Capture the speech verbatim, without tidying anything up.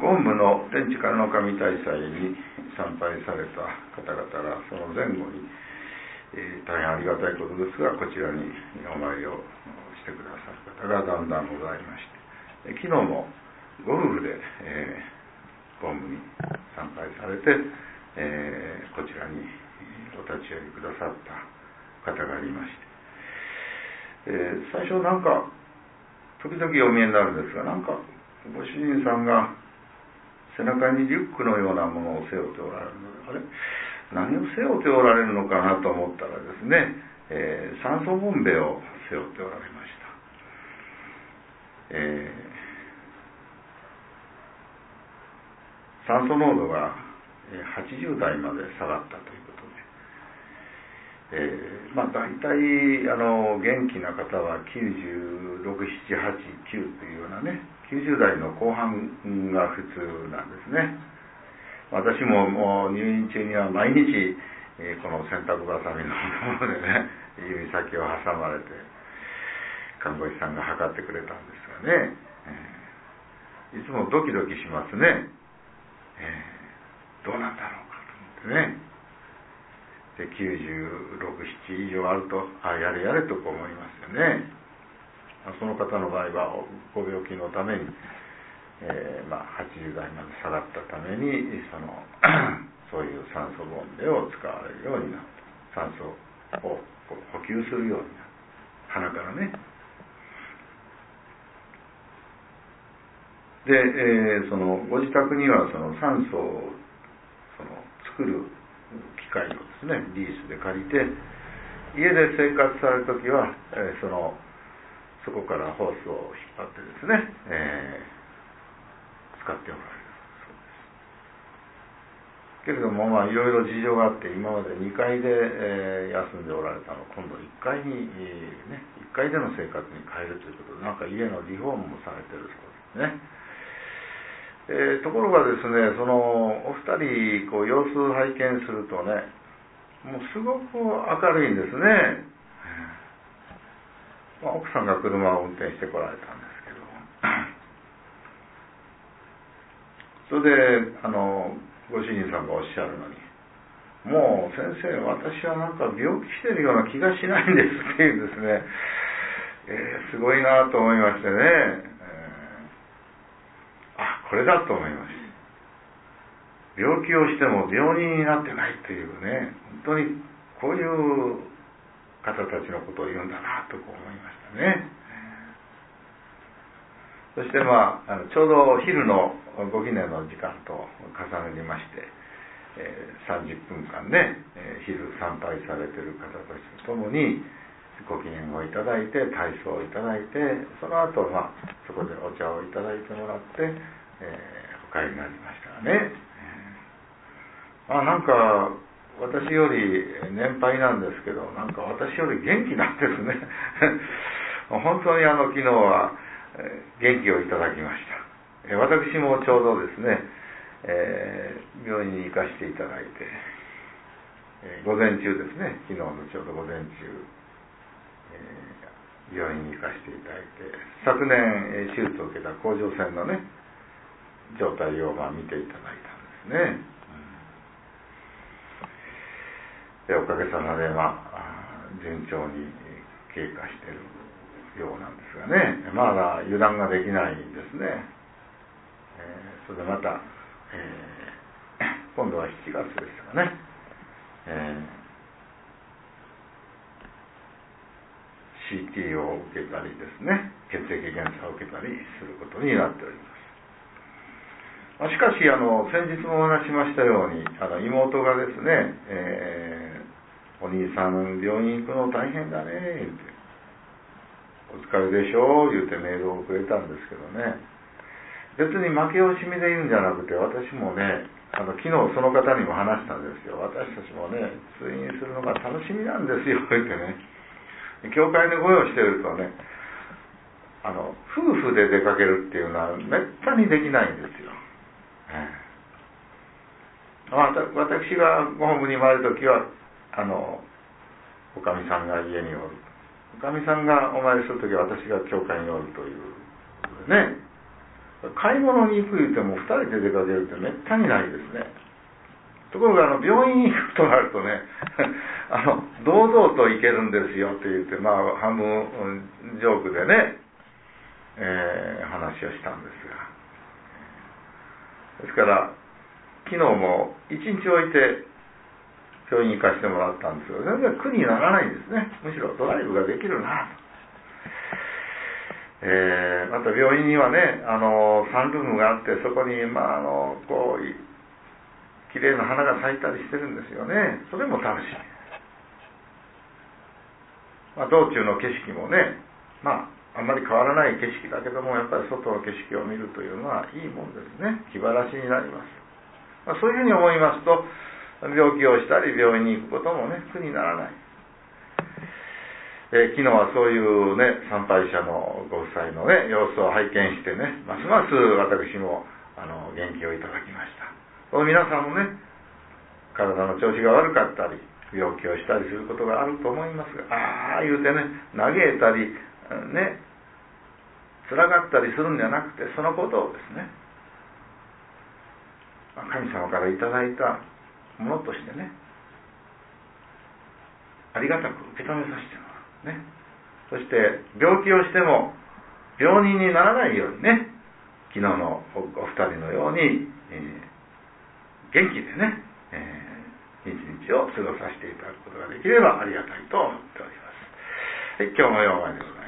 本部の天地からの神大祭に参拝された方々がその前後に、えー、大変ありがたいことですが、こちらにお参りをしてくださる方がだんだんございまして、昨日もご夫婦で、えー、本部に参拝されて、えー、こちらにお立ち寄りくださった方がいまして、えー、最初なんか時々お見えになるんですが、なんかご主人さんが背中にリュックのようなものを背負っておられるので、あれ何を背負っておられるのかなと思ったらですね、えー、酸素ボンベを背負っておられました。えー、酸素濃度がはちじゅうだいまで下がったということで、えー、まあ大体あの元気な方はきゅうじゅうろく、なな、はち、きゅうというようなね、きゅうじゅうだいの後半が普通なんですね。私ももう入院中には毎日、えー、この洗濯ばさみのものでね、指先を挟まれて看護師さんが測ってくれたんですがね、えー、いつもドキドキしますね、えー、どうなんだろうかと思ってね。できゅうじゅうろく、なな以上あると、あやれやれとこう思いますよね。その方の場合はご病気のために、えーまあ、はちじゅうだいまで下がったためにそのそういう酸素ボンベを使われるようになった。酸素を補給するようになった。鼻からね。で、えー、そのご自宅にはその酸素をその作る機械をですね、リースで借りて、家で生活されるときは、えー、そのそこからホースを引っ張ってですね、えー、使っておられるそうです。けれども、まあいろいろ事情があって、今までにかいで、えー、休んでおられたのを今度いっかいに、ね、いっかいでの生活に変えるということで、なんか家のリフォームもされてるそうですね。えー、ところがですね、そのお二人こう様子を拝見するとね、もうすごく明るいんですね。まあ、奥さんが車を運転してこられたんですけど、それであのご主人さんがおっしゃるのに、もう先生、私はなんか病気してるような気がしないんですっていうですね、えー、すごいなと思いましてね、えー、あ、これだと思いました。病気をしても病人になってないというね、本当にこういう方たちのことを言うんだなとこう思いましたね。そしてまあ、あのちょうど昼のご記念の時間と重ねまして、えー、さんじゅっぷんかんね、えー、昼参拝されている方たちとともにご記念をいただいて、体操をいただいて、その後、まあ、そこでお茶をいただいてもらって、えー、お帰りになりましたね。えー、あなんか私より年配なんですけど、なんか私より元気なんですね。本当にあの昨日は元気をいただきました。私もちょうどですね、えー、病院に行かせていただいて、えー、午前中ですね、昨日のちょうど午前中、えー、病院に行かせていただいて、昨年手術を受けた甲状腺のね状態をまあ見ていただいたんですね。でおかげさまで、まあ、順調に経過しているようなんですがね、まだ油断ができないんですね。えー、それでまた、えー、今度はしちがつですかね、えー、シーティー を受けたりですね、血液検査を受けたりすることになっております。しかしあの先日もお話しましたように、あの妹がですね、えーお兄さん病院行くの大変だね言ってお疲れでしょ言ってメールをくれたんですけどね、別に負け惜しみで言うんじゃなくて、私もねあの昨日その方にも話したんですよ。私たちもね通院するのが楽しみなんですよ言ってね、教会でご用してるとね、あの夫婦で出かけるっていうのはめったにできないんですよ。えー、私がご本部に参るときはあのおかみさんが家におる、おかみさんがお参りするときは私が教会におるということでね、 買い物に行く言ってもふたりで出かけるってめったにないですね。ところがあの病院に行くとなるとねあの堂々と行けるんですよって言って、まあ半分ジョークでね、えー、話をしたんですが、ですから昨日も一日置いて病院に行かせてもらったんですけど、全然苦にならないんですね。むしろドライブができるなと。えー、また病院にはね、あのサンルームがあって、そこにまああのこう綺麗な花が咲いたりしてるんですよね。それも楽しみ。まあ、道中の景色もね、まああんまり変わらない景色だけども、やっぱり外の景色を見るというのはいいもんですね。気晴らしになります。まあ、そういうふうに思いますと、病気をしたり病院に行くこともね、苦にならない。えー、昨日はそういうね、参拝者のご夫妻のね、様子を拝見してね、ますます私もあの元気をいただきました。この皆さんもね、体の調子が悪かったり、病気をしたりすることがあると思いますが、ああ言うてね、嘆いたり、ね、辛かったりするんじゃなくて、そのことをですね、神様からいただいたものとしてね、ありがたく受け止めさせてもらうね。そして病気をしても病人にならないようにね、昨日のお二人のように、えー、元気でね、えー、一日を過ごさせていただくことができればありがたいと思っております。はい、今日もようまでございます。